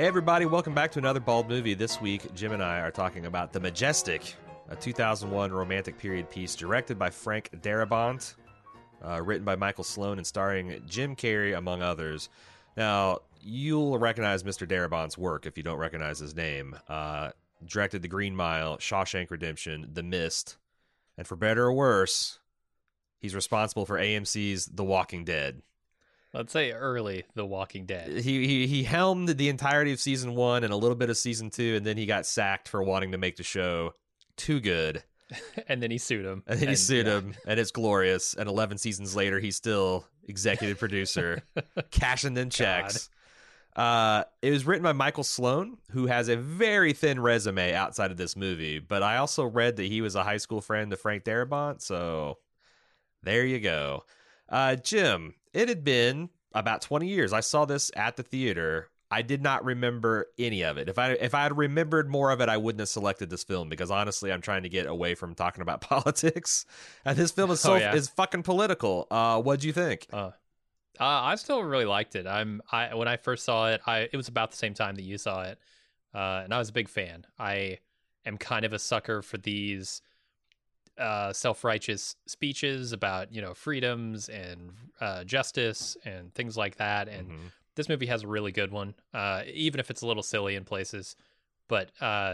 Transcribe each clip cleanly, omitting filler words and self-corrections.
Hey everybody, welcome back to another Bald Movie. This week, Jim and I are talking about The Majestic, a 2001 romantic period piece directed by Frank Darabont, written by Michael Sloan and starring Jim Carrey, among others. Now, you'll recognize Mr. Darabont's work if you don't recognize his name. Directed The Green Mile, Shawshank Redemption, The Mist, and for better or worse, he's responsible for AMC's The Walking Dead. Let's say early The Walking Dead. He helmed the entirety of season 1 and a little bit of season 2, and then he got sacked for wanting to make the show too good. And then he sued him. And it's glorious. And 11 seasons later, he's still executive producer, cashing in checks. It was written by Michael Sloan, who has a very thin resume outside of this movie. But I also read that he was a high school friend of Frank Darabont, so there you go. Jim, it had been about 20 years. I saw this at the theater. I did not remember any of it. If I had remembered more of it, I wouldn't have selected this film because honestly, I'm trying to get away from talking about politics. And this film is is fucking political. What'd you think? I still really liked it. When I first saw it, it was about the same time that you saw it, and I was a big fan. I am kind of a sucker for these self-righteous speeches about freedoms and justice and things like that, and this movie has a really good one, even if it's a little silly in places. But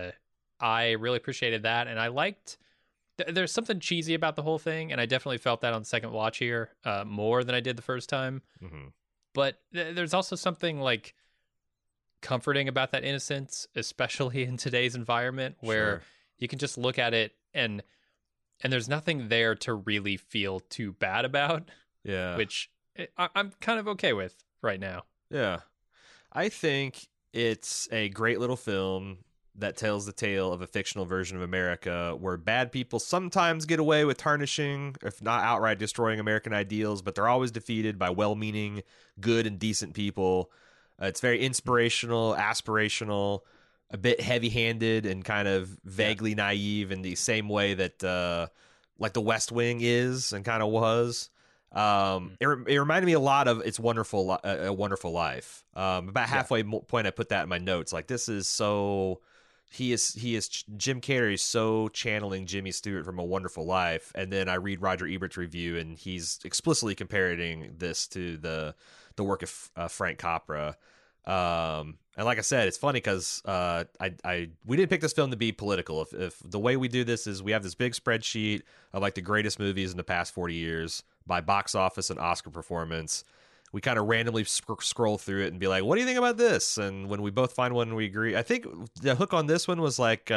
I really appreciated that, and I liked there's something cheesy about the whole thing, and I definitely felt that on the second watch here more than I did the first time. But there's also something like comforting about that innocence, especially in today's environment where you can just look at it and there's nothing there to really feel too bad about. Yeah. Which I'm kind of okay with right now. Yeah. I think it's a great little film that tells the tale of a fictional version of America where bad people sometimes get away with tarnishing, if not outright destroying American ideals, but they're always defeated by well-meaning, good and decent people. It's very inspirational, aspirational, a bit heavy-handed and kind of vaguely naive in the same way that like The West Wing is and kind of was. It reminded me a lot of It's Wonderful, A Wonderful Life. About halfway point I put that in my notes. Like, this is so... He is Jim Carrey so channeling Jimmy Stewart from A Wonderful Life, and then I read Roger Ebert's review, and he's explicitly comparing this to the work of Frank Capra. And like I said, it's funny because we didn't pick this film to be political. If the way we do this is we have this big spreadsheet of like the greatest movies in the past 40 years by box office and Oscar performance. We kind of randomly scroll through it and be like, what do you think about this? And when we both find one we agree, I think the hook on this one was like,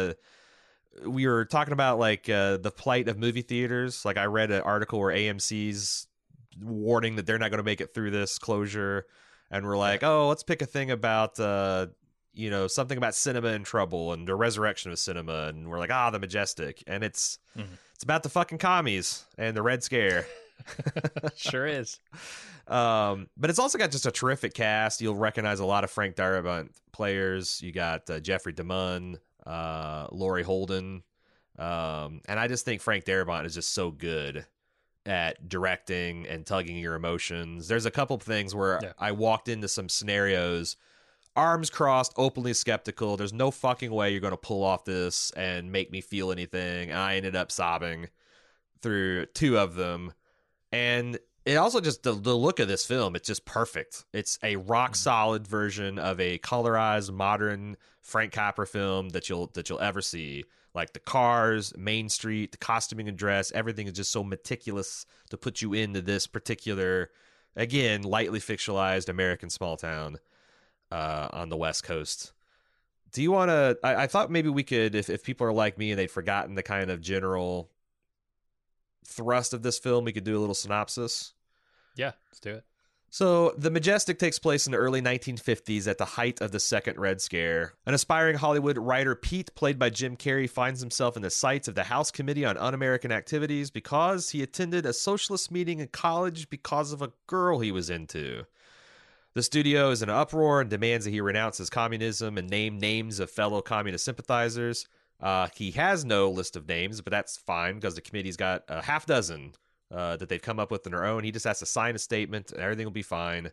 we were talking about like the plight of movie theaters. Like I read an article where AMC's warning that they're not going to make it through this closure. And we're like, let's pick a thing about, something about cinema in trouble and the resurrection of cinema. And we're like, The Majestic. And it's about the fucking commies and the Red Scare. Sure is. But it's also got just a terrific cast. You'll recognize a lot of Frank Darabont players. You got Jeffrey DeMunn, Laurie Holden. And I just think Frank Darabont is just so good at directing and tugging your emotions. There's a couple of things where I walked into some scenarios, arms crossed, openly skeptical. There's no fucking way you're going to pull off this and make me feel anything. And I ended up sobbing through two of them. And it also just the look of this film, it's just perfect. It's a rock solid version of a colorized modern Frank Capra film that you'll ever see. Like the cars, Main Street, the costuming and dress, everything is just so meticulous to put you into this particular, again, lightly fictionalized American small town on the West Coast. Do you want to? I thought maybe we could, if people are like me and they'd forgotten the kind of general thrust of this film, we could do a little synopsis. Yeah, let's do it. So, The Majestic takes place in the early 1950s at the height of the Second Red Scare. An aspiring Hollywood writer, Pete, played by Jim Carrey, finds himself in the sights of the House Committee on Un-American Activities because he attended a socialist meeting in college because of a girl he was into. The studio is in an uproar and demands that he renounce his communism and name names of fellow communist sympathizers. He has no list of names, but that's fine because the committee's got a half dozen that they've come up with on their own. He just has to sign a statement and everything will be fine.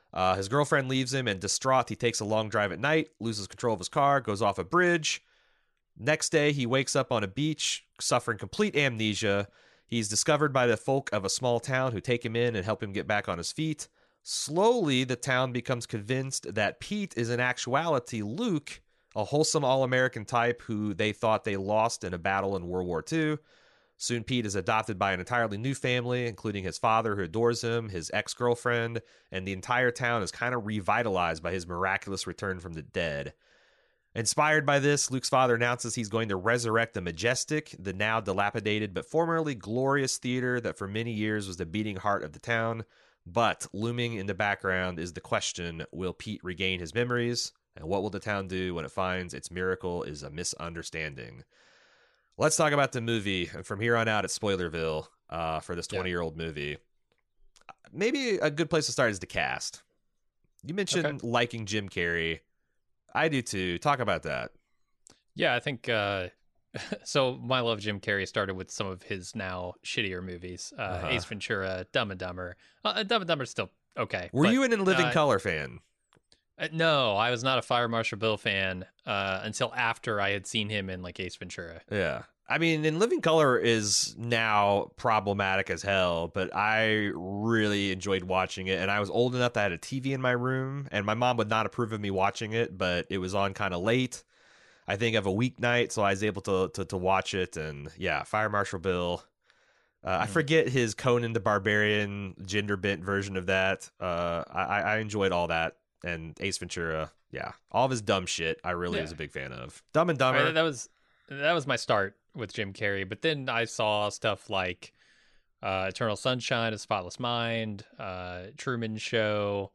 His girlfriend leaves him, and distraught, he takes a long drive at night, loses control of his car, goes off a bridge. Next day, he wakes up on a beach, suffering complete amnesia. He's discovered by the folk of a small town who take him in and help him get back on his feet. Slowly, the town becomes convinced that Pete is in actuality Luke, a wholesome all-American type who they thought they lost in a battle in World War II. Soon, Pete is adopted by an entirely new family, including his father, who adores him, his ex-girlfriend, and the entire town is kind of revitalized by his miraculous return from the dead. Inspired by this, Luke's father announces he's going to resurrect the Majestic, the now dilapidated but formerly glorious theater that for many years was the beating heart of the town. But looming in the background is the question, will Pete regain his memories? And what will the town do when it finds its miracle is a misunderstanding? Let's talk about the movie. And from here on out, it's Spoilerville for this 20-year-old movie. Maybe a good place to start is the cast. You mentioned liking Jim Carrey. I do too. Talk about that. Yeah, I think so. My love of Jim Carrey started with some of his now shittier movies, Ace Ventura, Dumb and Dumber. Dumb and Dumber's still okay. Were you an In Living Color fan? No, I was not a Fire Marshal Bill fan until after I had seen him in like Ace Ventura. Yeah. I mean, In Living Color is now problematic as hell, but I really enjoyed watching it. And I was old enough that I had a TV in my room, and my mom would not approve of me watching it, but it was on kind of late, I think, of a weeknight, so I was able to watch it. And yeah, Fire Marshal Bill. I forget his Conan the Barbarian gender bent version of that. I enjoyed all that. And Ace Ventura, yeah, all of his dumb shit I really was a big fan of. Dumb and Dumber. That was my start with Jim Carrey, but then I saw stuff like Eternal Sunshine, A Spotless Mind, Truman Show,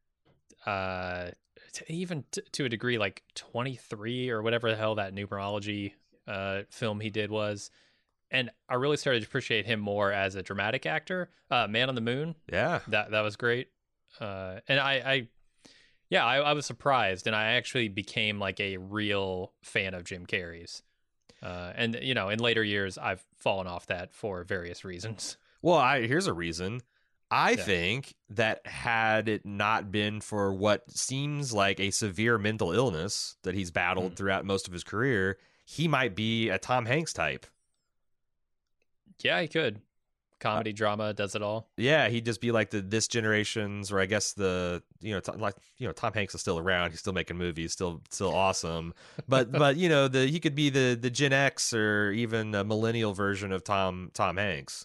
even to a degree like 23 or whatever the hell that numerology film he did was. And I really started to appreciate him more as a dramatic actor. Man on the Moon. Yeah. That was great. And I was surprised, and I actually became like a real fan of Jim Carrey's. And, you know, in later years, I've fallen off that for various reasons. Well, here's a reason. I think that had it not been for what seems like a severe mental illness that he's battled throughout most of his career, he might be a Tom Hanks type. Yeah, he could. Comedy, drama, does it all. Yeah, he'd just be like this generation's, or I guess Tom Hanks is still around. He's still making movies, still awesome. But he could be the Gen X or even a millennial version of Tom Hanks.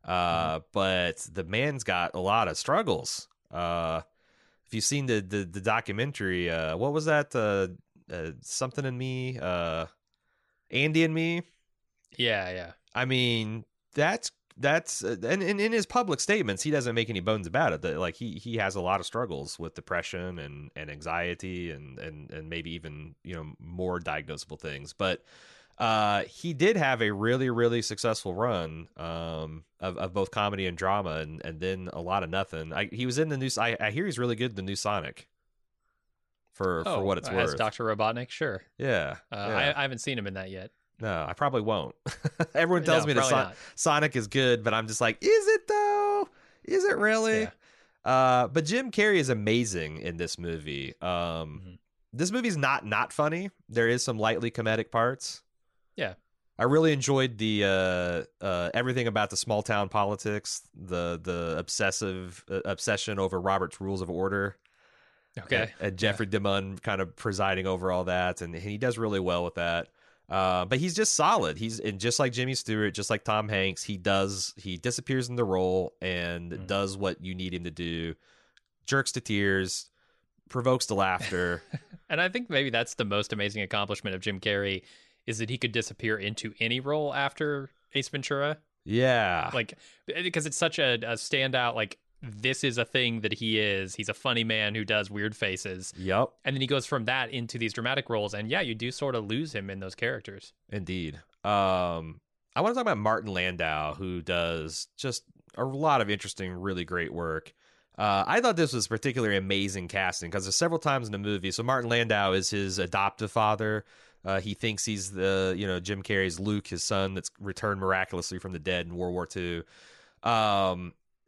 But the man's got a lot of struggles. If you've seen the documentary, what was that? Something in Me, Andy and Me. Yeah. I mean, that's and in his public statements, he doesn't make any bones about it. That like he has a lot of struggles with depression and anxiety and maybe even more diagnosable things. But he did have a really, really successful run of both comedy and drama, and then a lot of nothing. He was in the new. I hear he's really good in the new Sonic. For what it's worth, as Dr. Robotnik, sure. Yeah, I haven't seen him in that yet. No, I probably won't. Everyone tells me that Sonic is good, but I'm just like, is it though? Is it really? Yeah. But Jim Carrey is amazing in this movie. This movie's not funny. There is some lightly comedic parts. Yeah. I really enjoyed the everything about the small town politics, the obsession over Robert's Rules of Order. Okay. And Jeffrey DeMunn kind of presiding over all that, and he does really well with that. But he's just solid. He's just like Jimmy Stewart, just like Tom Hanks. He disappears in the role and does what you need him to do. Jerks to tears, provokes to laughter. And I think maybe that's the most amazing accomplishment of Jim Carrey is that he could disappear into any role after Ace Ventura. Yeah. Like, because it's such a standout, like, this is a thing that he is. He's a funny man who does weird faces. Yep. And then he goes from that into these dramatic roles. And yeah, you do sort of lose him in those characters. Indeed. I want to talk about Martin Landau, who does just a lot of interesting, really great work. I thought this was particularly amazing casting because there's several times in the movie. So Martin Landau is his adoptive father. He thinks he's Jim Carrey's Luke, his son that's returned miraculously from the dead in World War II.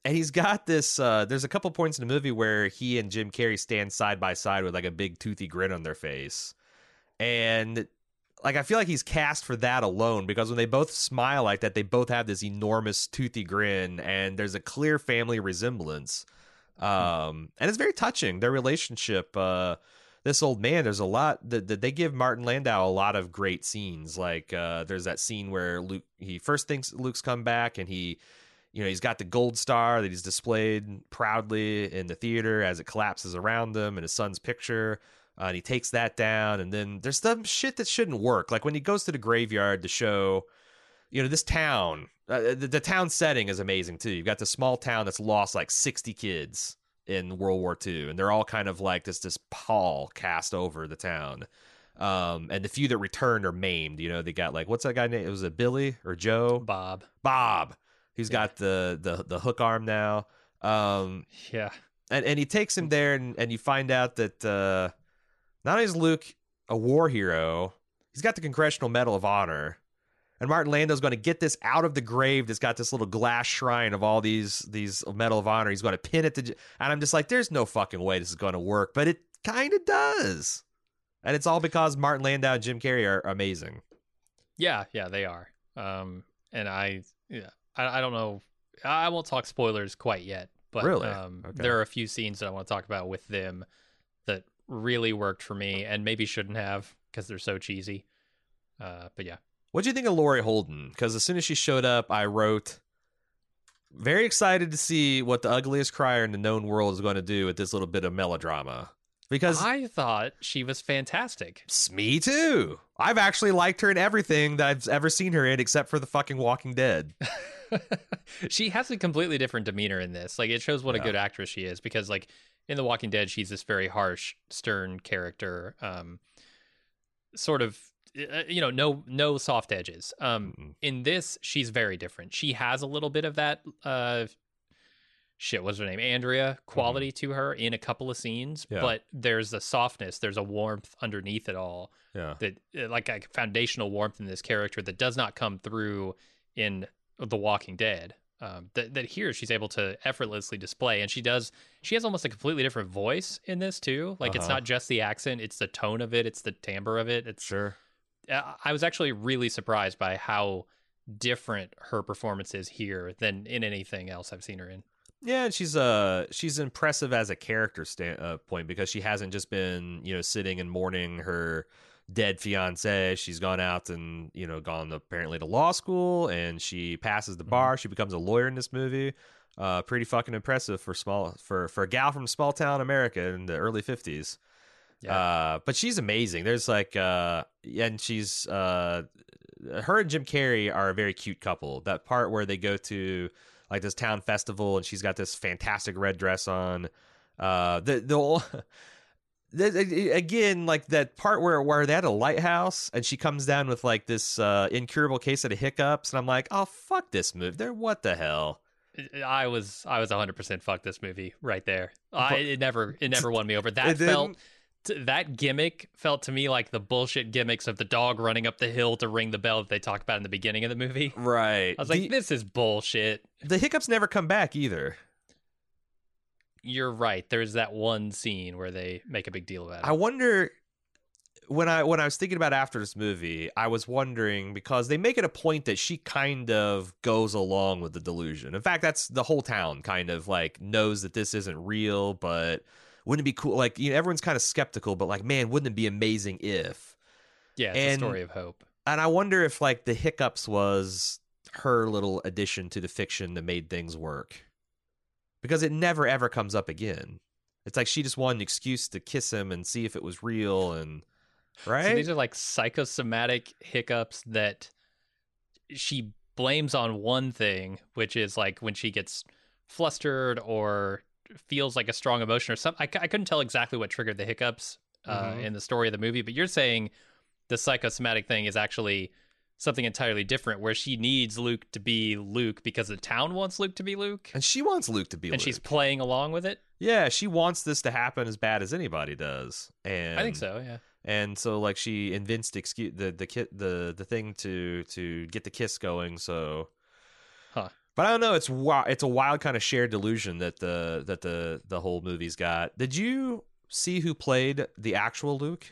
And he's got this. There's a couple points in the movie where he and Jim Carrey stand side by side with like a big toothy grin on their face, and like I feel like he's cast for that alone because when they both smile like that, they both have this enormous toothy grin, and there's a clear family resemblance. And it's very touching, their relationship. This old man, there's a lot that they give Martin Landau a lot of great scenes. Like there's that scene where Luke, he first thinks Luke's come back, and he's got the gold star that he's displayed proudly in the theater as it collapses around them and his son's picture. And he takes that down, and then there's some shit that shouldn't work. Like when he goes to the graveyard to show, this town, the town setting is amazing too. You've got the small town that's lost like 60 kids in World War II, and they're all kind of like this pall cast over the town. And the few that returned are maimed. They got like, what's that guy name? Was it Billy or Joe? Bob. He's got the hook arm now. Yeah. And he takes him there, and you find out that not only is Luke a war hero, he's got the Congressional Medal of Honor. And Martin Landau's going to get this out of the grave that's got this little glass shrine of all these Medal of Honor. He's going to pin it and I'm just like, there's no fucking way this is going to work. But it kind of does. And it's all because Martin Landau and Jim Carrey are amazing. Yeah, they are. And I don't know. I won't talk spoilers quite yet. But really? Okay. There are a few scenes that I want to talk about with them that really worked for me and maybe shouldn't have because they're so cheesy. But yeah. What do you think of Laurie Holden? Because as soon as she showed up, I wrote, very excited to see what the ugliest crier in the known world is going to do with this little bit of melodrama. Because I thought she was fantastic. Me too. I've actually liked her in everything that I've ever seen her in except for the fucking Walking Dead. She has a completely different demeanor in this. Like, it shows what a good actress she is because, like, in The Walking Dead, she's this very harsh, stern character. Sort of, no soft edges. In this, she's very different. She has a little bit of that, what's her name? Andrea quality to her in a couple of scenes, but there's a softness, there's a warmth underneath it all. Yeah. That, like a foundational warmth in this character that does not come through in The Walking Dead. That here she's able to effortlessly display, and she has almost a completely different voice in this too. Like it's not just the accent, it's the tone of it, it's the timbre of it. It's sure. I was actually really surprised by how different her performance is here than in anything else I've seen her in. Yeah, and she's impressive as a character point because she hasn't just been sitting and mourning her dead fiance. She's gone out and gone apparently to law school, and she passes the bar. She becomes a lawyer in this movie. Pretty fucking impressive for a gal from small town America in the early 50s. Yeah. But she's amazing. There's like and she's her and Jim Carrey are a very cute couple. That part where they go to like this town festival and she's got this fantastic red dress on. Again, like that part where they had a lighthouse and she comes down with like this incurable case of the hiccups, and I'm like, oh fuck this movie. What the hell? I was 100% fuck this movie right there. It never won me over. That gimmick felt to me like the bullshit gimmicks of the dog running up the hill to ring the bell that they talk about in the beginning of the movie. Right. I was like, this is bullshit. The hiccups never come back either. You're right. There's that one scene where they make a big deal about it. I wonder, when I was thinking about after this movie, I was wondering because they make it a point that she kind of goes along with the delusion. In fact, that's the whole town kind of like knows that this isn't real, but wouldn't it be cool? Like, everyone's kind of skeptical, but like, man, wouldn't it be amazing if? Yeah, it's a story of hope. And I wonder if like the hiccups was her little addition to the fiction that made things work. Because it never, ever comes up again. It's like she just wanted an excuse to kiss him and see if it was real. And right? So these are like psychosomatic hiccups that she blames on one thing, which is like when she gets flustered or feels like a strong emotion or something. I couldn't tell exactly what triggered the hiccups in the story of the movie, but you're saying the psychosomatic thing is actually something entirely different, where she needs Luke to be Luke because the town wants Luke to be Luke. And she wants Luke to be Luke. And she's playing along with it? Yeah, she wants this to happen as bad as anybody does. And I think so, yeah. And so like she invents the thing to get the kiss going, so But I don't know. It's a wild kind of shared delusion that the whole movie's got. Did you see who played the actual Luke?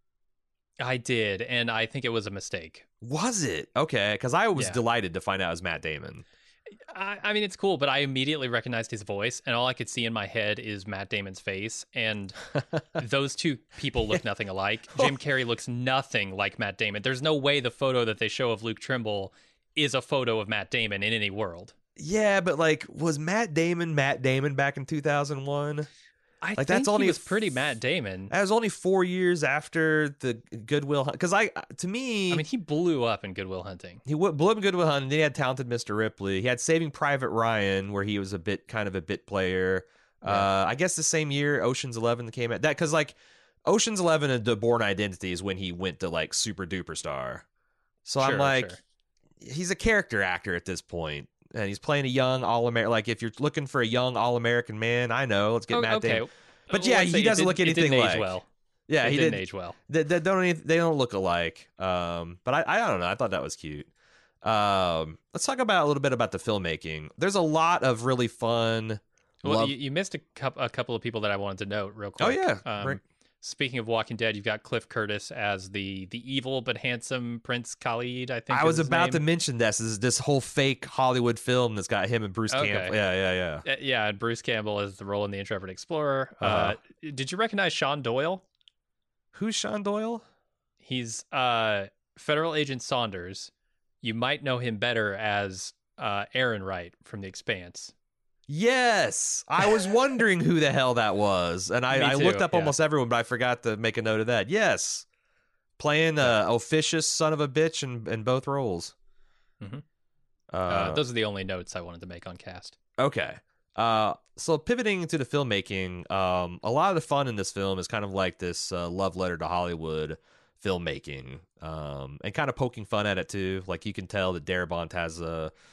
I did, and I think it was a mistake. Was it? Okay, because I was Yeah. delighted to find out it was Matt Damon. I mean, it's cool, but I immediately recognized his voice, and all I could see in my head is Matt Damon's face, and those two people look nothing alike. Jim Carrey looks nothing like Matt Damon. There's no way the photo that they show of Luke Trimble is a photo of Matt Damon in any world. Yeah, but like, was Matt Damon back in 2001? I Like, think that's only he was pretty Matt Damon. That was only 4 years after the Goodwill Hunt. Because to me, I mean, he blew up in Good Will Hunting. he blew up in Goodwill Hunting. Then he had Talented Mr. Ripley. He had Saving Private Ryan, where he was a bit player. Yeah. I guess the same year Ocean's 11 came out. That because like Ocean's 11 and The Bourne Identity is when he went to like super duper star. So I'm like, he's a character actor at this point. And he's playing a young All-American. Like, if you're looking for a young All-American man, I know. Let's get Matt Damon. But yeah, he doesn't look anything like. Age well. Yeah, he didn't age well. They don't look alike. But I don't know. I thought that was cute. Let's talk about a little bit about the filmmaking. There's a lot of really fun. Well, you missed a couple of people that I wanted to note real quick. Oh yeah. Speaking of Walking Dead, you've got Cliff Curtis as the evil but handsome Prince Khalid, I think. I was his about name. to mention this whole fake Hollywood film that's got him and Bruce Okay. Campbell. Yeah. Yeah, and Bruce Campbell is the role in The Intrepid Explorer. Uh-huh. Did you recognize Sean Doyle? Who's Sean Doyle? He's Federal Agent Saunders. You might know him better as Aaron Wright from The Expanse. Yes, I was wondering who the hell that was, and I too, looked up yeah. almost everyone, but I forgot to make a note of that. Yes, playing officious son of a bitch in both roles. Mm-hmm. Those are the only notes I wanted to make on cast. Okay. So pivoting to the filmmaking, a lot of the fun in this film is kind of like this love letter to Hollywood filmmaking, and kind of poking fun at it too. Like, you can tell that Darabont has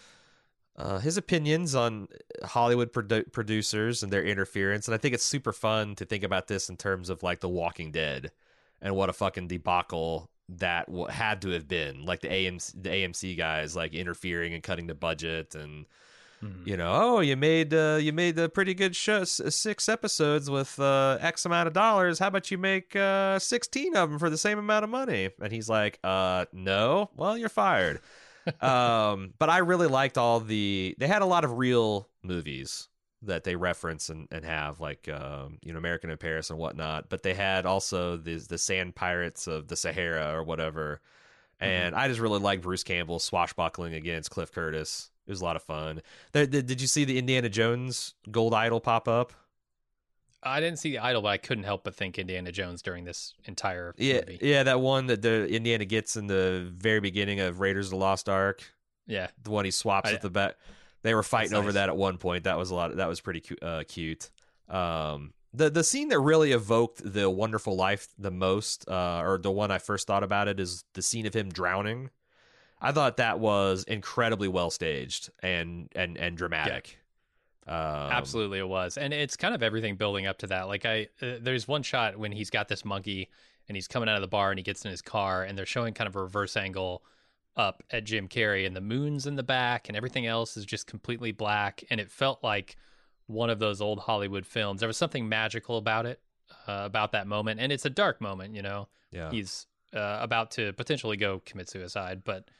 his opinions on Hollywood producers and their interference, and I think it's super fun to think about this in terms of like The Walking Dead and what a fucking debacle that had to have been. Like the AMC guys like interfering and cutting the budget, and you know, you made a pretty good show, 6 episodes with X amount of dollars. How about you make 16 of them for the same amount of money? And he's like, no, well, you're fired. But I really liked they had a lot of real movies that they reference and have, like American in Paris and whatnot, but they had also the Sand Pirates of the Sahara or whatever. And I just really liked Bruce Campbell swashbuckling against Cliff Curtis. It was a lot of fun. Did you see the Indiana Jones gold idol pop up? I didn't see the idol, but I couldn't help but think Indiana Jones during this entire movie. Yeah, that one that the Indiana gets in the very beginning of Raiders of the Lost Ark. Yeah, the one he swaps at the back. They were fighting over nice. that at one point. That was That was pretty cute. The scene that really evoked The Wonderful Life the most, or the one I first thought about it, is the scene of him drowning. I thought that was incredibly well staged and dramatic. Yeah. Absolutely, it was, and it's kind of everything building up to that. Like, there's one shot when he's got this monkey and he's coming out of the bar and he gets in his car, and they're showing kind of a reverse angle up at Jim Carrey, and the moon's in the back, and everything else is just completely black, and it felt like one of those old Hollywood films. There was something magical about it, about that moment, and it's a dark moment. You know, Yeah. He's about to potentially go commit suicide, but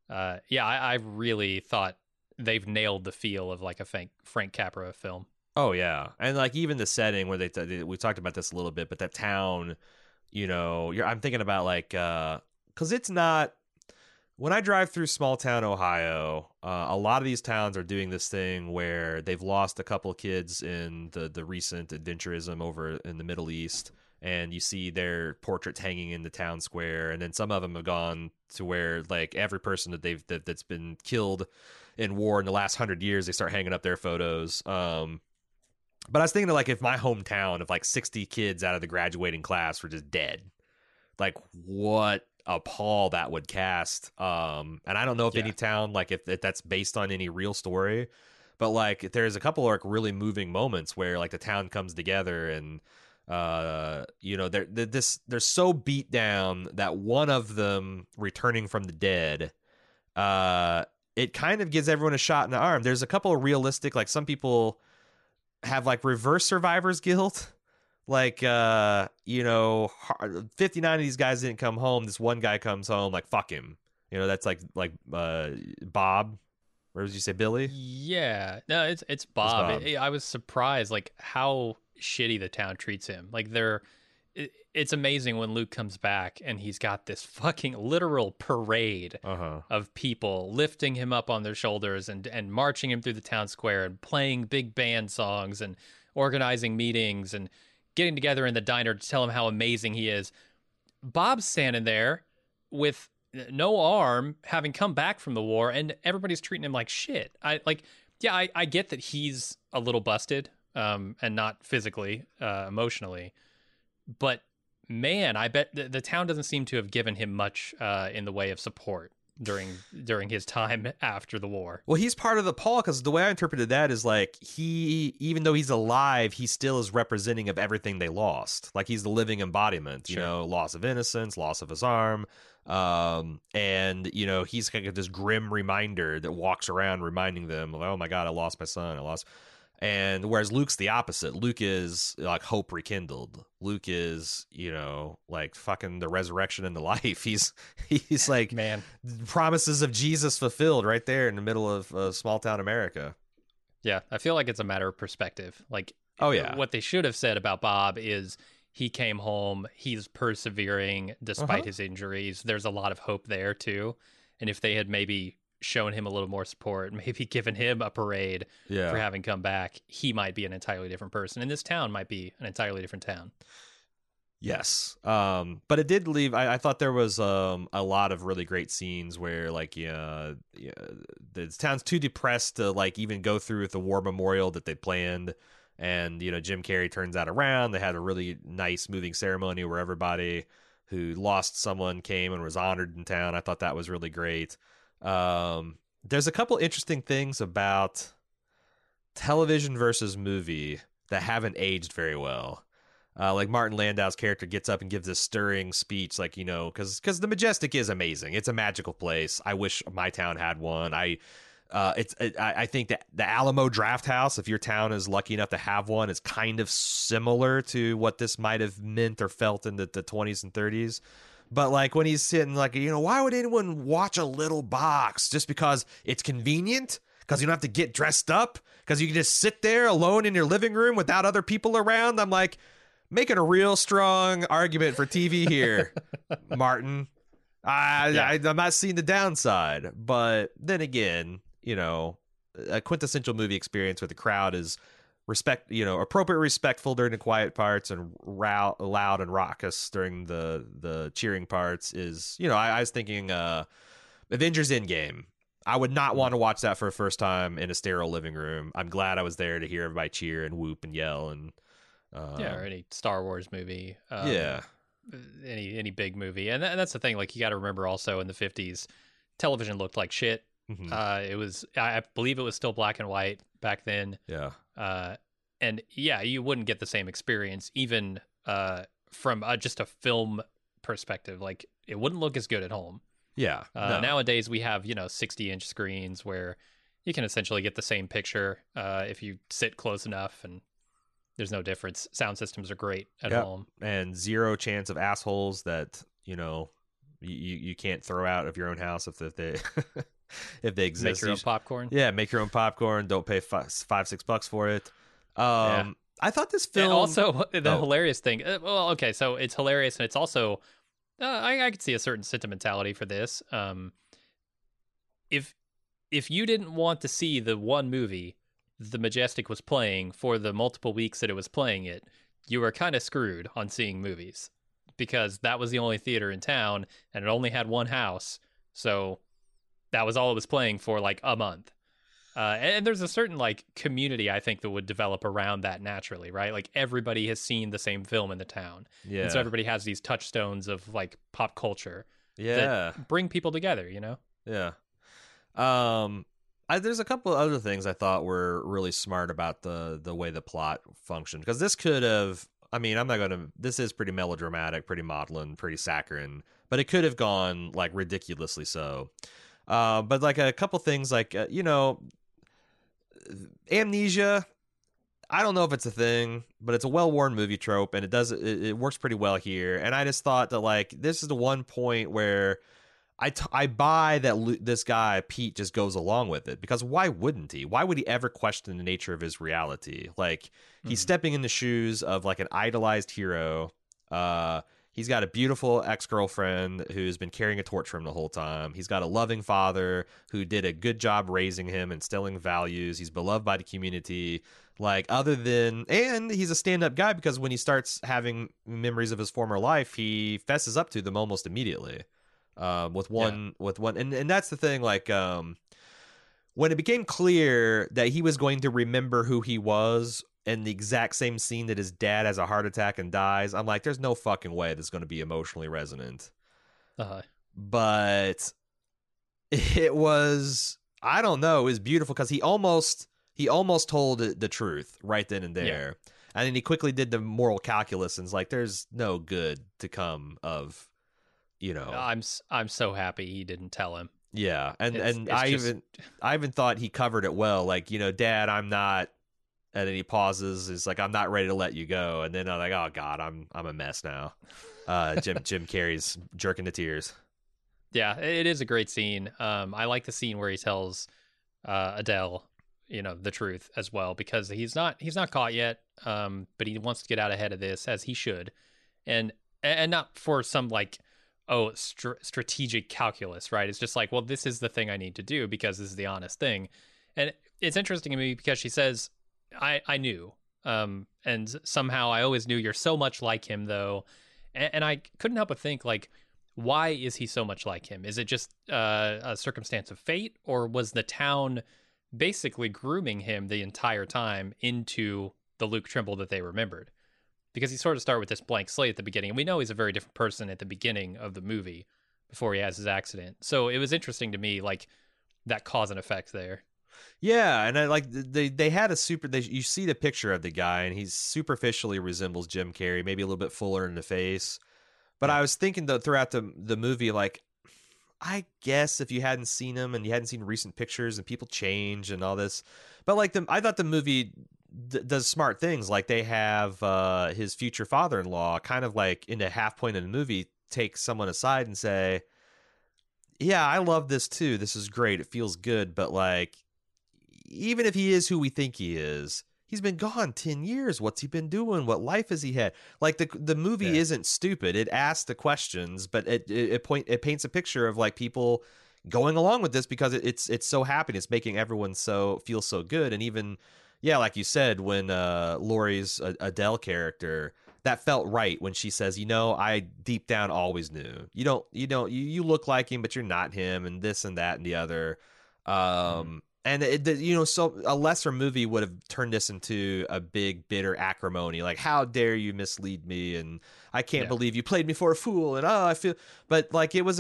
I really thought they've nailed the feel of like a Frank Capra film. Oh yeah, and like even the setting where we talked about this a little bit, but that town, you know, I'm thinking about like because it's not. When I drive through small town Ohio, a lot of these towns are doing this thing where they've lost a couple of kids in the recent adventurism over in the Middle East, and you see their portraits hanging in the town square, and then some of them have gone to where like every person that's been killed in war in the last 100 years, they start hanging up their photos. But I was thinking of like if my hometown of like 60 kids out of the graduating class were just dead, like what a pall that would cast. And I don't know if any town, like if that's based on any real story, but like there's a couple of like really moving moments where like the town comes together and you know, they're so beat down that one of them returning from the dead it kind of gives everyone a shot in the arm. There's a couple of realistic, like some people have like reverse survivor's guilt. Like, 59 of these guys didn't come home. This one guy comes home, like, fuck him. That's like Bob. Or did you say Billy? Yeah. No, it's Bob. I was surprised, like, how shitty the town treats him. Like, it's amazing when Luke comes back and he's got this fucking literal parade of people lifting him up on their shoulders and marching him through the town square and playing big band songs and organizing meetings and getting together in the diner to tell him how amazing he is. Bob's standing there with no arm, having come back from the war, and everybody's treating him like shit. I get that he's a little busted, and not physically, emotionally, but man, I bet the town doesn't seem to have given him much in the way of support during his time after the war. Well, he's part of the Paul, because the way I interpreted that is like even though he's alive, he still is representing of everything they lost. Like he's the living embodiment, Sure. Loss of innocence, loss of his arm. And he's kind of this grim reminder that walks around reminding them of, oh my God, I lost my son. And whereas Luke's the opposite. Luke is like hope rekindled. Luke is, like fucking the resurrection and the life. He's like, man, promises of Jesus fulfilled right there in the middle of small town America. Yeah, I feel like it's a matter of perspective. Like, oh yeah, what they should have said about Bob is he came home, he's persevering despite his injuries. There's a lot of hope there too. And if they had maybe shown him a little more support, maybe given him a parade for having come back, he might be an entirely different person. And this town might be an entirely different town. Yes. But it did leave, I thought there was a lot of really great scenes where like, the town's too depressed to like even go through with the war memorial that they planned. And, Jim Carrey turns that around. They had a really nice moving ceremony where everybody who lost someone came and was honored in town. I thought that was really great. There's a couple interesting things about television versus movie that haven't aged very well. Like Martin Landau's character gets up and gives this stirring speech, like, because the Majestic is amazing. It's a magical place. I wish my town had one. I think that the Alamo Draft House, if your town is lucky enough to have one, is kind of similar to what this might have meant or felt in the 20s and 30s. But like when he's sitting like, why would anyone watch a little box? Just because it's convenient? Because you don't have to get dressed up? Because you can just sit there alone in your living room without other people around? I'm like, making a real strong argument for TV here, Martin. I'm not seeing the downside. But then again, a quintessential movie experience where the crowd is appropriate, respectful during the quiet parts and loud and raucous during the cheering parts is, I was thinking Avengers Endgame. I would not want to watch that for a first time in a sterile living room. I'm glad I was there to hear everybody cheer and whoop and yell and or any Star Wars movie. Any big movie. And that's the thing. Like, you got to remember also in the 50s, television looked like shit. Mm-hmm. It was, I believe it was still black and white back then. Yeah. And yeah, you wouldn't get the same experience even from just a film perspective. Like, it wouldn't look as good at home. Yeah. No. Nowadays we have 60-inch screens where you can essentially get the same picture if you sit close enough, and there's no difference. Sound systems are great at home, and zero chance of assholes that you can't throw out of your own house if they if they exist. Make your own popcorn. Yeah, make your own popcorn. Don't pay $5-6 for it. I thought this film, and also the hilarious thing. Well, okay, so it's hilarious, and it's also I could see a certain sentimentality for this. If you didn't want to see the one movie the Majestic was playing for the multiple weeks that it was playing it, you were kind of screwed on seeing movies, because that was the only theater in town and it only had one house. So that was all it was playing for like a month. And there's a certain like community, I think, that would develop around that naturally, right? Like everybody has seen the same film in the town. Yeah. And so everybody has these touchstones of like pop culture. Yeah. That bring people together, Yeah. There's a couple of other things I thought were really smart about the way the plot functioned, because this could have, this is pretty melodramatic, pretty maudlin, pretty saccharine, but it could have gone like ridiculously so. But like a couple things, like amnesia. I don't know if it's a thing, but it's a well-worn movie trope, and it works pretty well here. And I just thought that like this is the one point where I buy that this guy Pete just goes along with it, because why wouldn't he? Why would he ever question the nature of his reality? Like he's stepping in the shoes of like an idolized hero. He's got a beautiful ex-girlfriend who's been carrying a torch for him the whole time. He's got a loving father who did a good job raising him, instilling values. He's beloved by the community. Like and he's a stand-up guy, because when he starts having memories of his former life, he fesses up to them almost immediately. With one, and that's the thing. Like, when it became clear that he was going to remember who he was in the exact same scene that his dad has a heart attack and dies, I'm like, there's no fucking way this is going to be emotionally resonant. But it was, I don't know, it was beautiful, because he almost told the truth right then and there. Yeah. And then he quickly did the moral calculus and was like, there's no good to come of, I'm so happy he didn't tell him. Yeah. And I even thought he covered it well. Like, Dad, I'm not, and then he pauses. It's like, I'm not ready to let you go. And then I'm like, oh God, I'm a mess now. Jim Carrey's jerking to tears. Yeah, it is a great scene. I like the scene where he tells Adele, the truth as well, because he's not caught yet. But he wants to get out ahead of this, as he should, and not for some like, strategic calculus, right? It's just like, well, this is the thing I need to do because this is the honest thing. And it's interesting to me because she says, I knew, and somehow I always knew you're so much like him, though. And I couldn't help but think, like, why is he so much like him? Is it just a circumstance of fate, or was the town basically grooming him the entire time into the Luke Trimble that they remembered? Because he sort of started with this blank slate at the beginning, and we know he's a very different person at the beginning of the movie before he has his accident. So it was interesting to me, like, that cause and effect there. Yeah, and I like they had you see the picture of the guy, and he superficially resembles Jim Carrey, maybe a little bit fuller in the face. But I was thinking though throughout the movie, like, I guess if you hadn't seen him and you hadn't seen recent pictures, and people change and all this, but like I thought the movie does smart things. Like they have his future father-in-law kind of like in a half point in the movie take someone aside and say, yeah, I love this too, this is great, it feels good, but like, even if he is who we think he is, he's been gone 10 years. What's he been doing? What life has he had? Like the movie isn't stupid. It asks the questions, but it paints a picture of like people going along with this because it's so happy. It's making everyone feel so good. And even, yeah, like you said, when Laurie's Adele character, that felt right when she says, I deep down always knew. You look like him, but you're not him, and this and that and the other. And so a lesser movie would have turned this into a big bitter acrimony, like, how dare you mislead me, and I can't believe you played me for a fool, and I feel, but like it was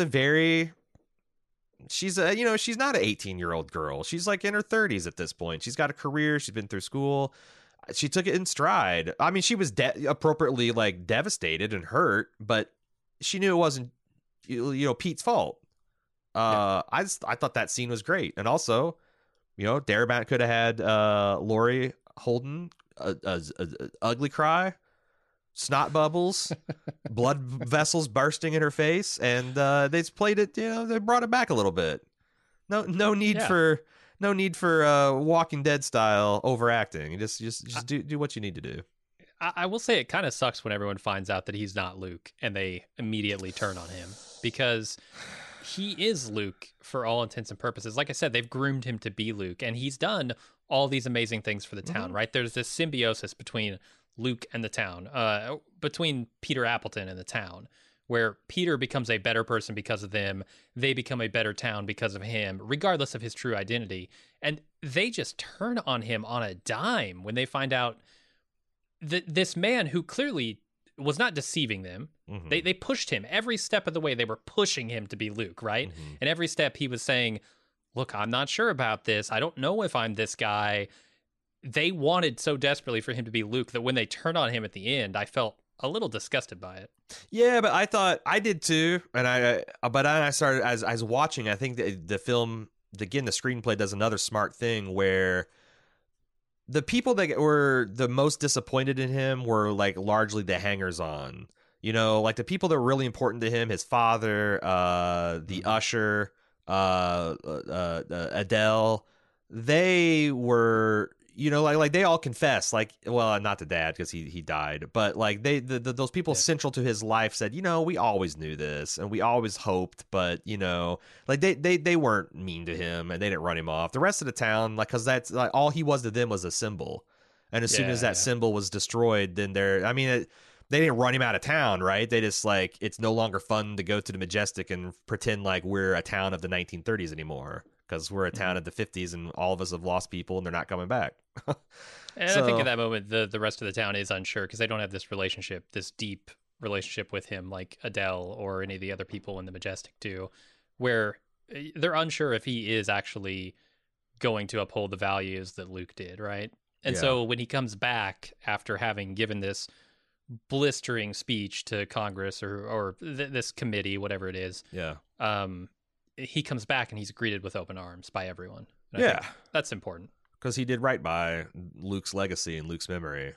she's not an 18-year-old girl. She's like in her 30s at this point. She's got a career. She's been through school. She took it in stride. I mean, she was appropriately like devastated and hurt, but she knew it wasn't Pete's fault. I thought that scene was great, and also, Darabont could have had Laurie Holden a ugly cry, snot bubbles, blood vessels bursting in her face, and they played it. They brought it back a little bit. No need for Walking Dead style overacting. Just do what you need to do. I will say it kind of sucks when everyone finds out that he's not Luke and they immediately turn on him, because he is Luke for all intents and purposes. Like I said, they've groomed him to be Luke, and he's done all these amazing things for the town, right? There's this symbiosis between Luke and the town, between Peter Appleton and the town, where Peter becomes a better person because of them. They become a better town because of him, regardless of his true identity. And they just turn on him on a dime when they find out that this man who clearly was not deceiving them. Mm-hmm. They pushed him every step of the way. They were pushing him to be Luke, right? Mm-hmm. And every step he was saying, look, I'm not sure about this. I don't know if I'm this guy. They wanted so desperately for him to be Luke that when they turned on him at the end, I felt a little disgusted by it. Yeah, but I thought I did too, and I started as I was watching. I think the film, again, the screenplay does another smart thing where the people that were the most disappointed in him were like largely the hangers-on. You know, like the people that were really important to him, his father, the usher, Adele. They were, you know, like they all confessed, like, well, not the dad because he died, but like those people central to his life said, you know, we always knew this and we always hoped, but you know, like they weren't mean to him and they didn't run him off. The rest of the town, like, because that's like all he was to them was a symbol, and as soon as that symbol was destroyed, then they didn't run him out of town, right? They just like, it's no longer fun to go to the Majestic and pretend like we're a town of the 1930s anymore. Because we're a town of the 50s and all of us have lost people and they're not coming back. And I think at that moment, the rest of the town is unsure because they don't have this relationship, this deep relationship with him like Adele or any of the other people in the Majestic do, where they're unsure if he is actually going to uphold the values that Luke did, right? And so when he comes back after having given this blistering speech to Congress or this committee, whatever it is, he comes back and he's greeted with open arms by everyone. And I think that's important because he did right by Luke's legacy and Luke's memory.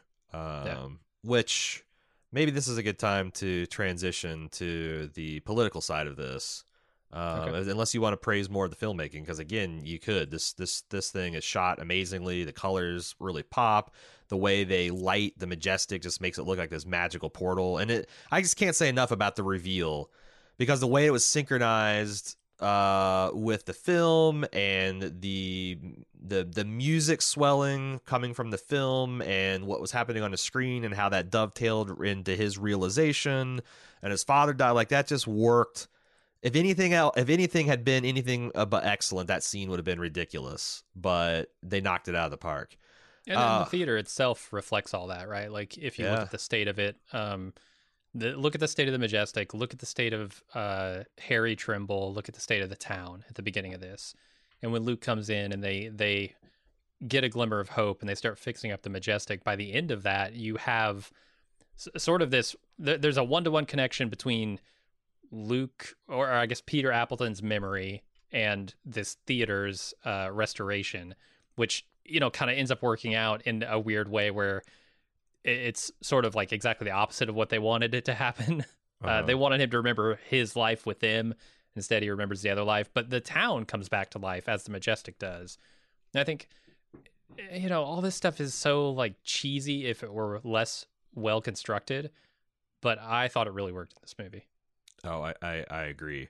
Which maybe this is a good time to transition to the political side of this. Unless you want to praise more of the filmmaking, because again, you could. This thing is shot amazingly. The colors really pop. The way they light the Majestic just makes it look like this magical portal. And I just can't say enough about the reveal, because the way it was synchronized with the film and the music swelling coming from the film and what was happening on the screen and how that dovetailed into his realization and his father died, like that just worked. If anything had been anything but excellent, that scene would have been ridiculous, but they knocked it out of the park. And then the theater itself reflects all that, right? Like if you look at the state of it, look at the state of the Majestic, look at the state of Harry Trimble, look at the state of the town at the beginning of this. And when Luke comes in and they get a glimmer of hope and they start fixing up the Majestic, by the end of that, you have sort of this, there's a one-to-one connection between Luke, or I guess Peter Appleton's memory and this theater's restoration, which, you know, kind of ends up working out in a weird way where it's sort of like exactly the opposite of what they wanted it to happen. They wanted him to remember his life with them. Instead, he remembers the other life. But the town comes back to life as the Majestic does. And I think, you know, all this stuff is so like cheesy if it were less well constructed. But I thought it really worked in this movie. Oh, I agree.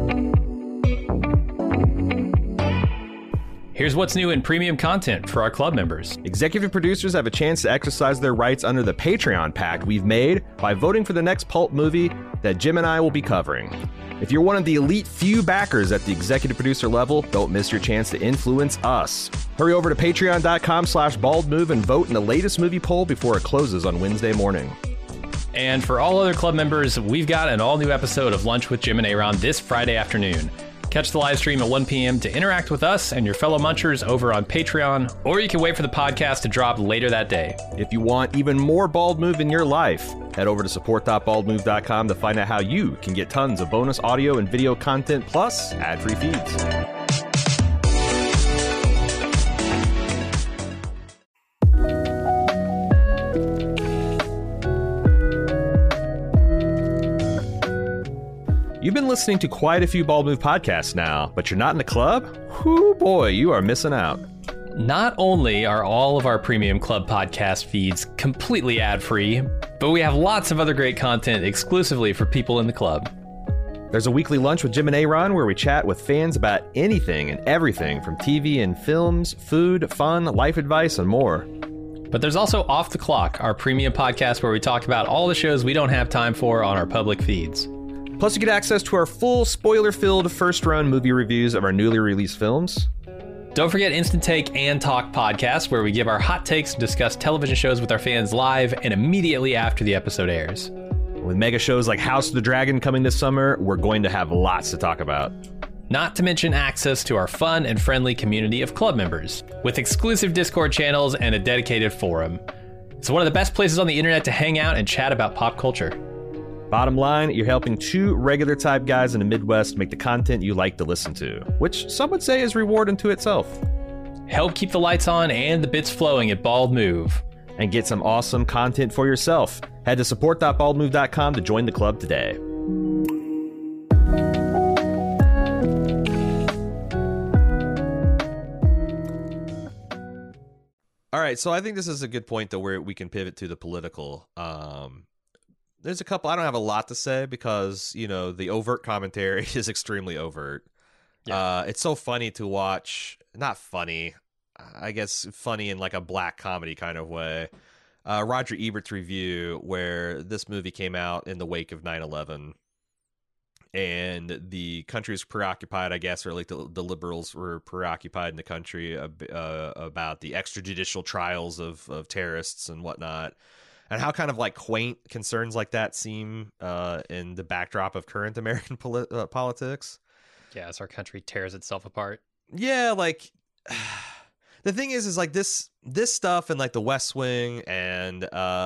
Here's what's new in premium content for our club members. Executive producers have a chance to exercise their rights under the Patreon pact we've made by voting for the next pulp movie that Jim and I will be covering. If you're one of the elite few backers at the executive producer level, don't miss your chance to influence us. Hurry over to patreon.com/baldmove and vote in the latest movie poll before it closes on Wednesday morning. And for all other club members, we've got an all-new episode of Lunch with Jim and Aaron this Friday afternoon. Catch the live stream at 1 p.m. to interact with us and your fellow munchers over on Patreon, or you can wait for the podcast to drop later that day. If you want even more Bald Move in your life, head over to support.baldmove.com to find out how you can get tons of bonus audio and video content plus ad-free feeds. You've been listening to quite a few Bald Move podcasts now, but you're not in the club? Whoo boy, you are missing out. Not only are all of our premium club podcast feeds completely ad-free, but we have lots of other great content exclusively for people in the club. There's a weekly lunch with Jim and Aaron where we chat with fans about anything and everything from TV and films, food, fun, life advice, and more. But there's also Off the Clock, our premium podcast where we talk about all the shows we don't have time for on our public feeds. Plus, you get access to our full spoiler-filled first-run movie reviews of our newly released films. Don't forget Instant Take and Talk podcasts, where we give our hot takes and discuss television shows with our fans live and immediately after the episode airs. With mega shows like House of the Dragon coming this summer, we're going to have lots to talk about. Not to mention access to our fun and friendly community of club members, with exclusive Discord channels and a dedicated forum. It's one of the best places on the internet to hang out and chat about pop culture. Bottom line, you're helping two regular type guys in the Midwest make the content you like to listen to, which some would say is reward unto itself. Help keep the lights on and the bits flowing at Bald Move. And get some awesome content for yourself. Head to support.baldmove.com to join the club today. All right, so I think this is a good point though where we can pivot to the political. There's a couple. I don't have a lot to say because the overt commentary is extremely overt. Yeah. It's so funny to watch. Not funny, I guess funny in like a black comedy kind of way. Roger Ebert's review where this movie came out in the wake of 9/11. And the country was preoccupied, I guess, or like the liberals were preoccupied in the country about the extrajudicial trials of terrorists and whatnot, and how kind of like quaint concerns like that seem in the backdrop of current American politics. Yeah, as our country tears itself apart. Yeah, like the thing is like this stuff and like the West Wing and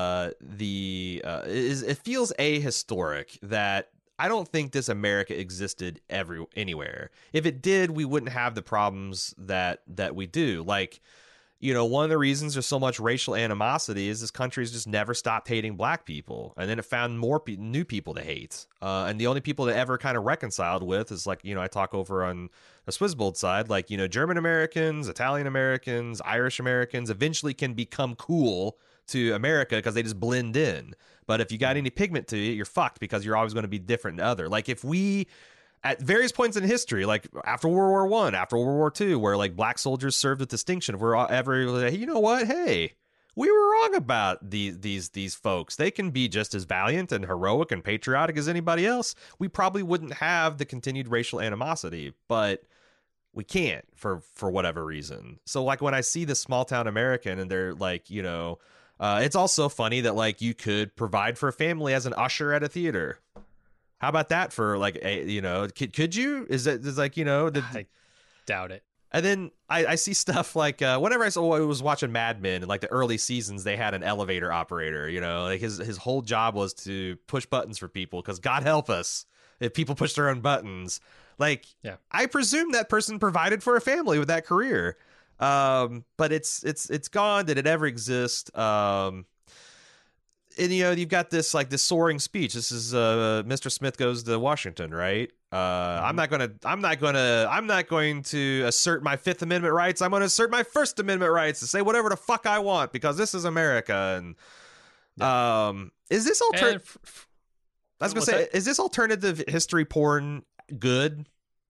it feels ahistoric that. I don't think this America existed anywhere. If it did, we wouldn't have the problems that we do. Like, one of the reasons there's so much racial animosity is this country's just never stopped hating black people. And then it found more new people to hate. And the only people that ever kind of reconciled with is like, I talk over on the Swissbold side, like, German Americans, Italian Americans, Irish Americans eventually can become cool to America because they just blend in. But if you got any pigment to you, you're fucked because you're always going to be different than other. Like if we, at various points in history, like after World War I, after World War II, where like black soldiers served with distinction, if we're ever like, you know what? Hey, we were wrong about these folks. They can be just as valiant and heroic and patriotic as anybody else. We probably wouldn't have the continued racial animosity, but we can't for whatever reason. So like when I see this small town American and they're like, it's also funny that like you could provide for a family as an usher at a theater. How about that for like could you? Is like I doubt it. And then I see stuff like whenever I was watching Mad Men in like the early seasons, they had an elevator operator. Like his whole job was to push buttons for people because God help us if people push their own buttons. Like yeah. I presume that person provided for a family with that career. But it's gone. Did it ever exist? And you've got this soaring speech. This is Mr. Smith Goes to Washington, right? I'm not going to assert my Fifth Amendment rights. I'm going to assert my First Amendment rights to say whatever the fuck I want because this is America. And is this alternative? I was going to say, is this alternative history porn good?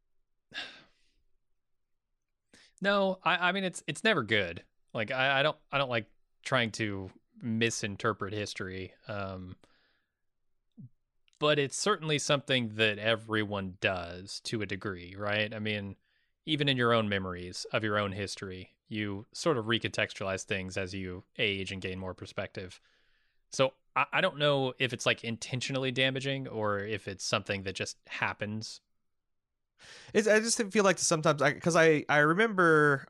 No, I mean it's never good. Like I don't like trying to misinterpret history. But it's certainly something that everyone does to a degree, right? I mean, even in your own memories of your own history, you sort of recontextualize things as you age and gain more perspective. So I don't know if it's like intentionally damaging or if it's something that just happens. I just feel like sometimes because I remember,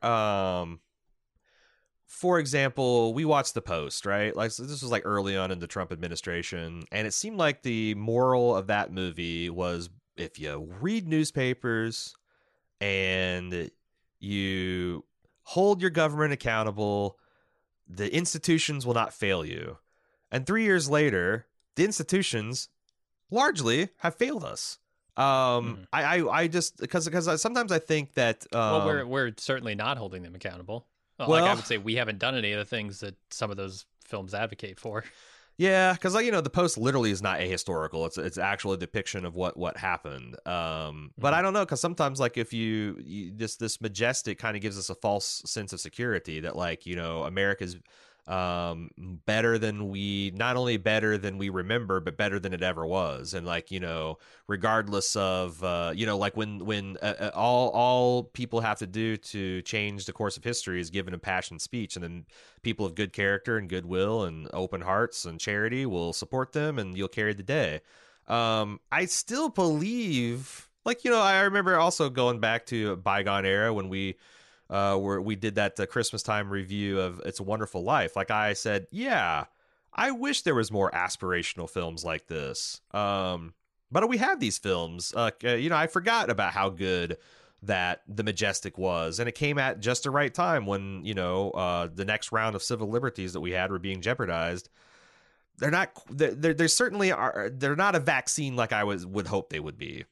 for example, we watched The Post, right? Like so this was like early on in the Trump administration, and it seemed like the moral of that movie was if you read newspapers and you hold your government accountable, the institutions will not fail you. And 3 years later, the institutions largely have failed us. I just because sometimes I think that well, we're certainly not holding them accountable. Well, like I would say we haven't done any of the things that some of those films advocate for. Yeah, because The Post literally is not ahistorical. It's actually a depiction of what happened. But I don't know, because sometimes like if you this majestic kind of gives us a false sense of security that like America's better than not only better than we remember, but better than it ever was. And like regardless of like when all people have to do to change the course of history is give an impassioned speech, and then people of good character and goodwill and open hearts and charity will support them, and you'll carry the day. I still believe, like I remember also going back to a bygone era when we where we did that Christmas time review of It's a Wonderful Life. Like I said, yeah, I wish there was more aspirational films like this. But we have these films. I forgot about how good that The Majestic was, and it came at just the right time when the next round of civil liberties that we had were being jeopardized. They're not. They certainly are. They're not a vaccine like I would hope they would be.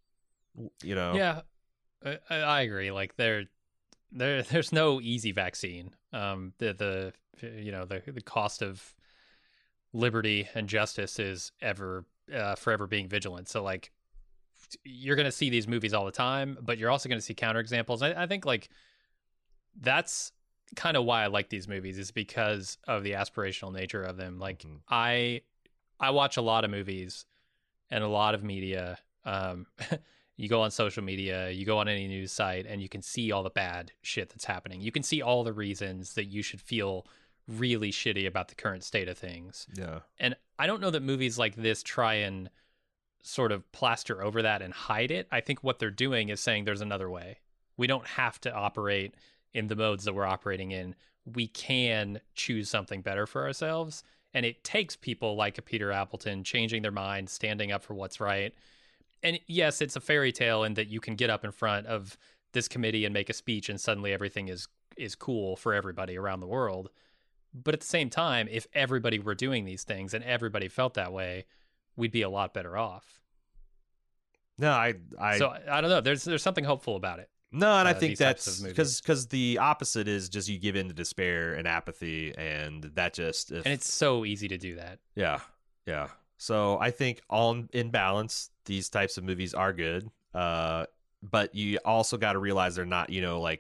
Yeah, I agree. Like there's no easy vaccine. The cost of liberty and justice is forever being vigilant. So like you're going to see these movies all the time, but you're also going to see counterexamples. I think like that's kind of why I like these movies, is because of the aspirational nature of them. Like I watch a lot of movies and a lot of media. You go on social media, you go on any news site, and you can see all the bad shit that's happening. You can see all the reasons that you should feel really shitty about the current state of things. Yeah. And I don't know that movies like this try and sort of plaster over that and hide it. I think what they're doing is saying there's another way. We don't have to operate in the modes that we're operating in. We can choose something better for ourselves. And it takes people like a Peter Appleton changing their mind, standing up for what's right. And yes, it's a fairy tale in that you can get up in front of this committee and make a speech and suddenly everything is cool for everybody around the world. But at the same time, if everybody were doing these things and everybody felt that way, we'd be a lot better off. No, So I don't know. There's something hopeful about it. No, and I think that's because the opposite is just you give in to despair and apathy, and that just and it's so easy to do that. Yeah. So I think in balance, these types of movies are good, but you also got to realize they're not,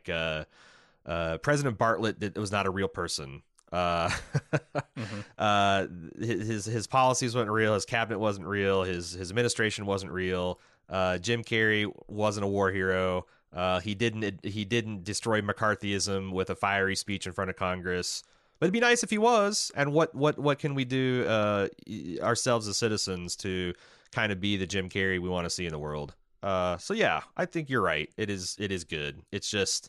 President Bartlett was not a real person. His policies weren't real. His cabinet wasn't real. His administration wasn't real. Jim Carrey wasn't a war hero. He didn't destroy McCarthyism with a fiery speech in front of Congress. But it'd be nice if he was. And what can we do ourselves as citizens to kind of be the Jim Carrey we want to see in the world? So yeah, I think you're right. It is good. It's just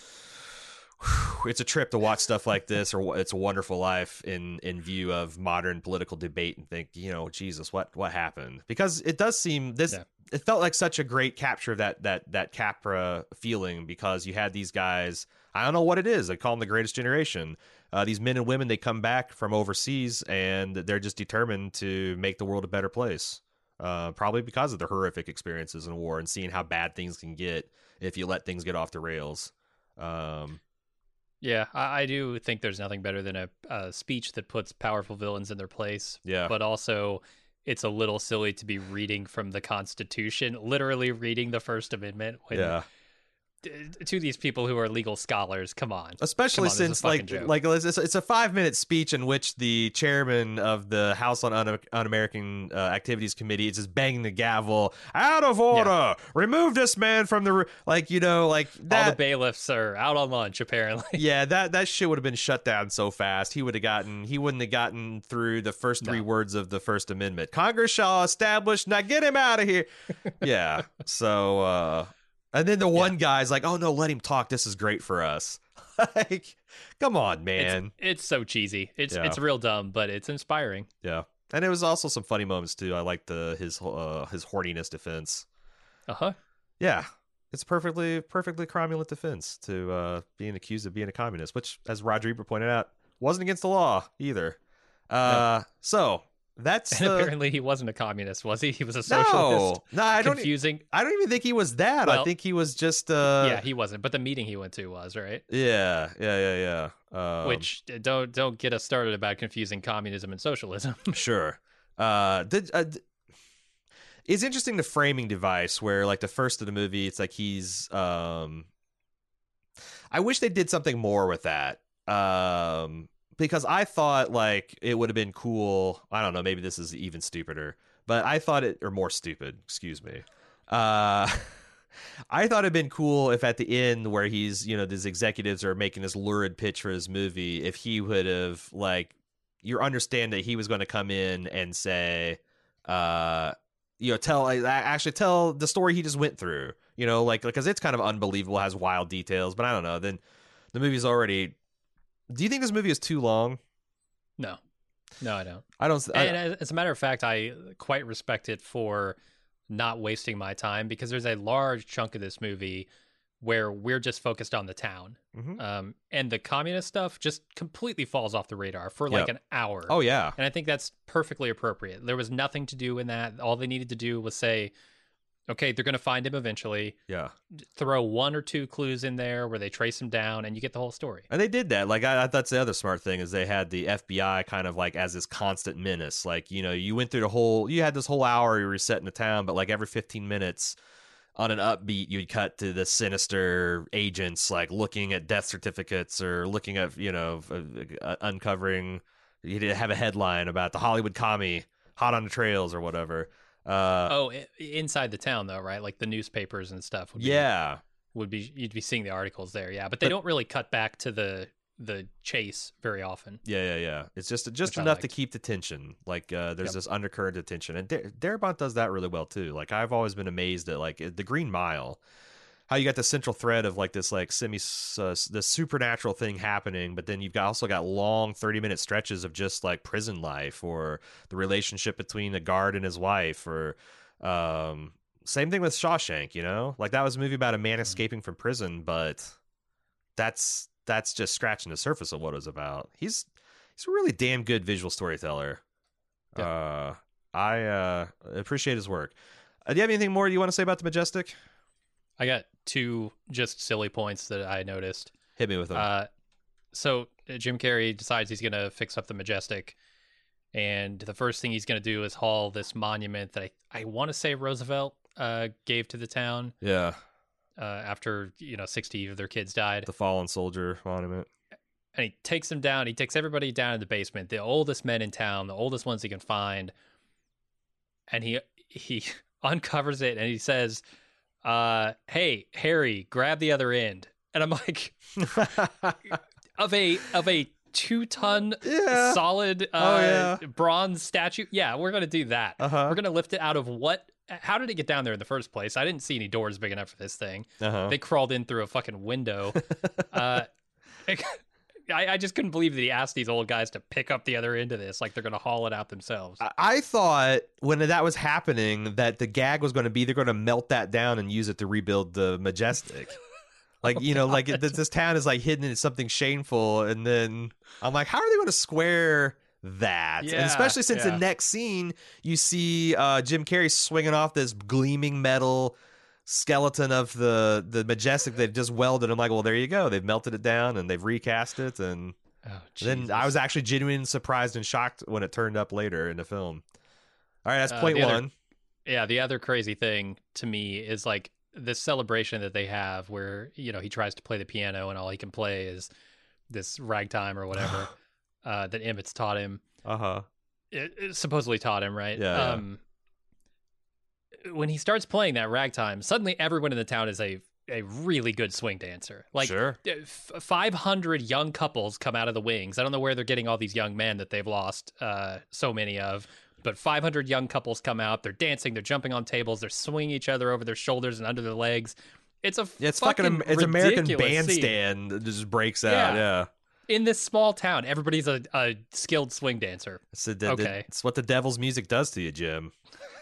it's a trip to watch stuff like this, or It's a Wonderful Life in view of modern political debate, and think, Jesus, what happened? Because it does seem it felt like such a great capture of that Capra feeling, because you had these guys. I don't know what it is. I call them the greatest generation. These men and women, they come back from overseas and they're just determined to make the world a better place. Probably because of their horrific experiences in war and seeing how bad things can get if you let things get off the rails. Yeah, I do think there's nothing better than a speech that puts powerful villains in their place. Yeah. But also, it's a little silly to be reading from the Constitution, literally reading the First Amendment. To these people who are legal scholars, come on. Especially since it's a 5-minute speech in which the chairman of the House on Un-American Activities Committee is just banging the gavel. Out of order! Yeah. Remove this man from the that. All the bailiffs are out on lunch, apparently. Yeah, that shit would have been shut down so fast. He wouldn't have gotten through the first 3 words of the First Amendment. Congress shall establish. Now get him out of here. Yeah. So. And then the one guy's like, "Oh no, let him talk. This is great for us." Like, come on, man. It's so cheesy. It's real dumb, but it's inspiring. Yeah, and it was also some funny moments too. I liked his horniness defense. Yeah, it's perfectly cromulent defense to being accused of being a communist, which, as Roger Ebert pointed out, wasn't against the law either. So. Apparently he wasn't a communist, was he? He was a socialist. No, I don't. Confusing. I don't even think he was that. I think he was just. Yeah, he wasn't. But the meeting he went to was, right. Yeah. Which don't get us started about confusing communism and socialism. Sure. It's interesting, the framing device where, like, the first of the movie, it's like he's. I wish they did something more with that. Because I thought, like, it would have been cool. I don't know. Maybe this is even stupider, but I thought or more stupid. Excuse me. I thought it'd been cool if at the end, where he's, these executives are making this lurid pitch for his movie, if he would have, like, you understand that he was going to come in and say, actually tell the story he just went through, because it's kind of unbelievable, has wild details, but I don't know. Then the movie's already. Do you think this movie is too long? No, I don't. And as a matter of fact, I quite respect it for not wasting my time, because there's a large chunk of this movie where we're just focused on the town. And the communist stuff just completely falls off the radar for like an hour. Oh, yeah. And I think that's perfectly appropriate. There was nothing to do in that. All they needed to do was say, okay, they're going to find him eventually. Yeah. Throw one or two clues in there where they trace him down, and you get the whole story. And they did that. Like, I that's the other smart thing, is they had the FBI kind of like as this constant menace. Like, you went through you had this whole hour you were resetting the town, but like every 15 minutes on an upbeat, you'd cut to the sinister agents, like looking at death certificates or looking at, uncovering. You did have a headline about the Hollywood commie hot on the trails or whatever. Inside the town though, right? Like the newspapers and stuff. You'd be seeing the articles there, yeah. But they don't really cut back to the chase very often. Yeah. It's just enough to keep the tension. Like there's this undercurrent of tension, and Darabont does that really well too. Like I've always been amazed at like the Green Mile, how you got the central thread of like this like the supernatural thing happening, but then you've also got long 30-minute stretches of just like prison life or the relationship between a guard and his wife, or same thing with Shawshank. Like that was a movie about a man escaping from prison, but that's just scratching the surface of what it was about. He's a really damn good visual storyteller. Yeah. I appreciate his work. Do you have anything more you want to say about The Majestic? I got two just silly points that I noticed. Hit me with them. So Jim Carrey decides he's going to fix up The Majestic, and the first thing he's going to do is haul this monument that I want to say Roosevelt gave to the town. Yeah. After 60 of their kids died, the fallen soldier monument, and he takes them down. He takes everybody down in the basement, the oldest men in town, the oldest ones he can find, and he uncovers it and he says, "Hey, Harry, grab the other end." And I'm like, of a 2-ton solid bronze statue. Yeah, we're gonna do that. We're gonna lift it out of what? How did it get down there in the first place? I didn't see any doors big enough for this thing. They crawled in through a fucking window. I just couldn't believe that he asked these old guys to pick up the other end of this, like they're going to haul it out themselves. I thought when that was happening that the gag was going to be they're going to melt that down and use it to rebuild the Majestic. Like, this town is like hidden in something shameful. And then I'm like, how are they going to square that? Yeah, and especially since the next scene you see Jim Carrey swinging off this gleaming metal skeleton of the Majestic they've just welded. I'm like, well, there you go, they've melted it down and they've recast it. And then I was actually genuinely surprised and shocked when it turned up later in the film. All right, that's point one. The other crazy thing to me is like this celebration that they have where he tries to play the piano and all he can play is this ragtime or whatever. That Emmett's taught him. It supposedly taught him, right? Yeah. When he starts playing that ragtime, suddenly everyone in the town is a really good swing dancer. Like, sure. 500 young couples come out of the wings. I don't know where they're getting all these young men that they've lost so many of, but 500 young couples come out. They're dancing. They're jumping on tables. They're swinging each other over their shoulders and under their legs. It's fucking it's American Bandstand that just breaks out. Yeah. In this small town, everybody's a skilled swing dancer. It's what the devil's music does to you, Jim.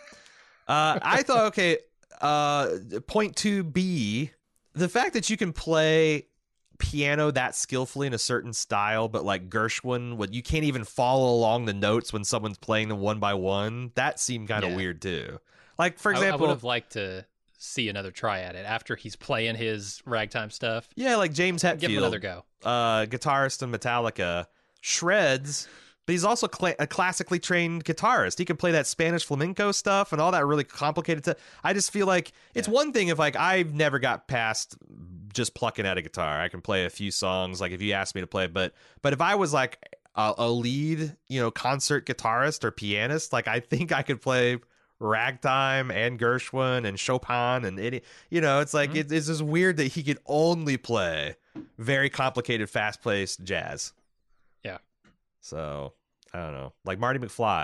I thought, okay, point 2B, the fact that you can play piano that skillfully in a certain style, but like Gershwin, you can't even follow along the notes when someone's playing them one by one, that seemed kind of weird too. Like, for example, I would have liked to see another try at it after he's playing his ragtime stuff. Yeah, like James Hetfield. Give him another go. Guitarist in Metallica, shreds, but he's also a classically trained guitarist. He can play that Spanish flamenco stuff and all that really complicated stuff. I just feel like it's one thing if like I've never got past just plucking out a guitar. I can play a few songs, like if you asked me to play, but if I was like a lead, concert guitarist or pianist, like I think I could play ragtime and Gershwin and Chopin and it's like it's just weird that he could only play very complicated, fast-paced jazz. Yeah. So I don't know, like Marty McFly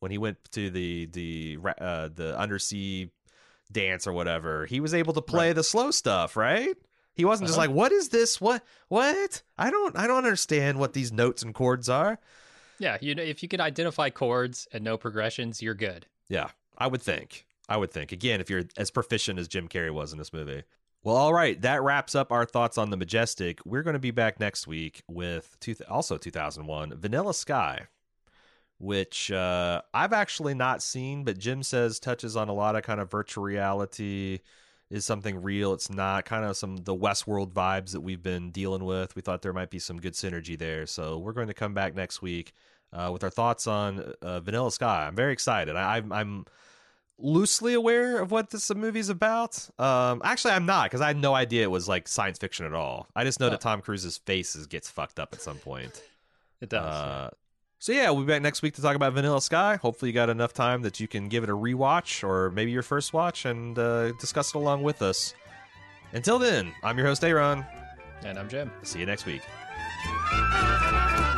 when he went to the undersea dance or whatever. He was able to play the slow stuff, right? He wasn't just like, what is this? What? I don't understand what these notes and chords are. Yeah, if you could identify chords and know progressions, you're good. Yeah, I would think. Again, if you're as proficient as Jim Carrey was in this movie. Well, all right, that wraps up our thoughts on The Majestic. We're going to be back next week with also 2001, Vanilla Sky, which I've actually not seen, but Jim says touches on a lot of kind of virtual reality. Is something real? It's not, kind of the Westworld vibes that we've been dealing with. We thought there might be some good synergy there. So we're going to come back next week with our thoughts on Vanilla Sky. I'm very excited. I'm loosely aware of what this movie's about. Actually, I'm not, because I had no idea it was like science fiction at all. I just know that Tom Cruise's face gets fucked up at some point. It does. So yeah, we'll be back next week to talk about Vanilla Sky. Hopefully you got enough time that you can give it a rewatch or maybe your first watch and discuss it along with us. Until then, I'm your host, Aaron. And I'm Jim. See you next week.